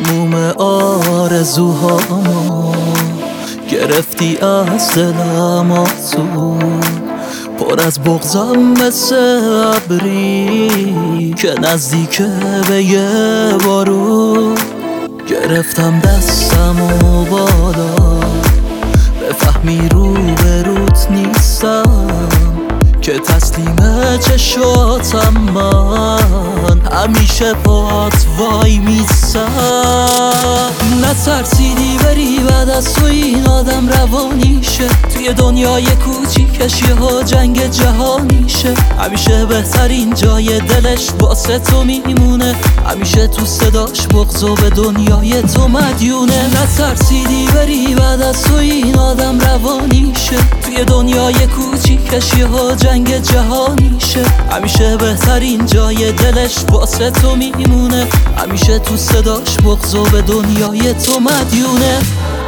تموم آرزوهامو گرفتی از دلم آسون، پر از بغضم مثل ابری که نزدیکه به یه بارون. گرفتم دستمو بالا بفهمی رو به روت نیستم، که تسلیم چشاتم من همیشه پات وای میستم. نترسیدی بری بعد از تو این آدم روانیشه، توی دنیای کوچیکش یهو جنگ جهانیشه. همیشه بهترین جای دلش واسه تو میمونه، همیشه تو صداش بغض و به دنیای تو مدیونه. نترسیدی بری بعد از تو این آدم روانیشه، توی دنیای کوچیکش یهو جنگ جهانیشه. همیشه بهترین جای دلش واسه تو میمونه، همیشه تو صداش بغض و به دنیای تو مدیونه.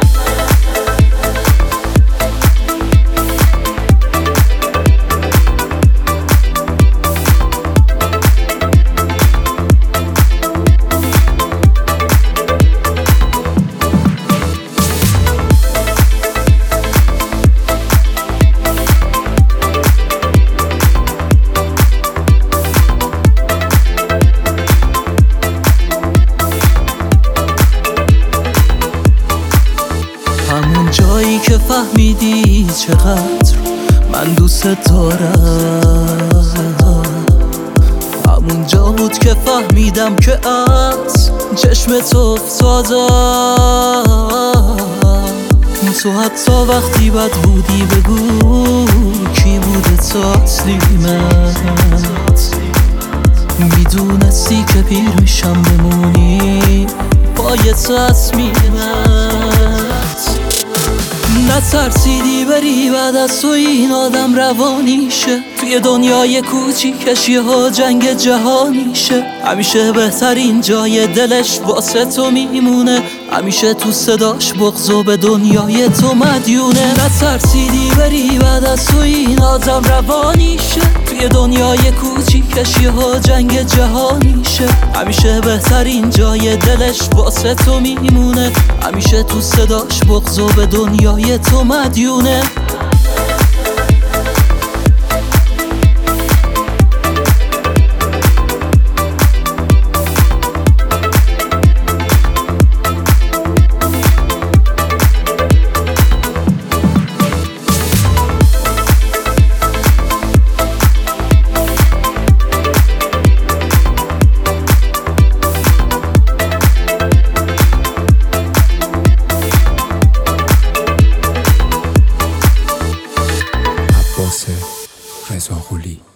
همون جایی که فهمیدی چقدر من دوست دارم، همون جا بود که فهمیدم که از چشم تو افتادم. تو حتی وقتی بد بودی بگو کی بوده تسلیمت، میدونستی که پیر میشم بمونی پای تصمیمت. نترسیدی بری بعد از تو این آدم روانیشه، توی دنیای کوچیکش یهو جنگ جهانیشه. همیشه بهترین جای دلش واسه تو میمونه، همیشه تو صداش بغض و به دنیای تو مدیونه. نترسیدی بری بعد از تو این آدم روانیشه، توی دنیای کوچیکش یهو جنگ جهانیشه. همیشه بهترین جای دلش واسه تو میمونه، همیشه تو صداش بغض و به دنیای تو مدیونه. رضا قلی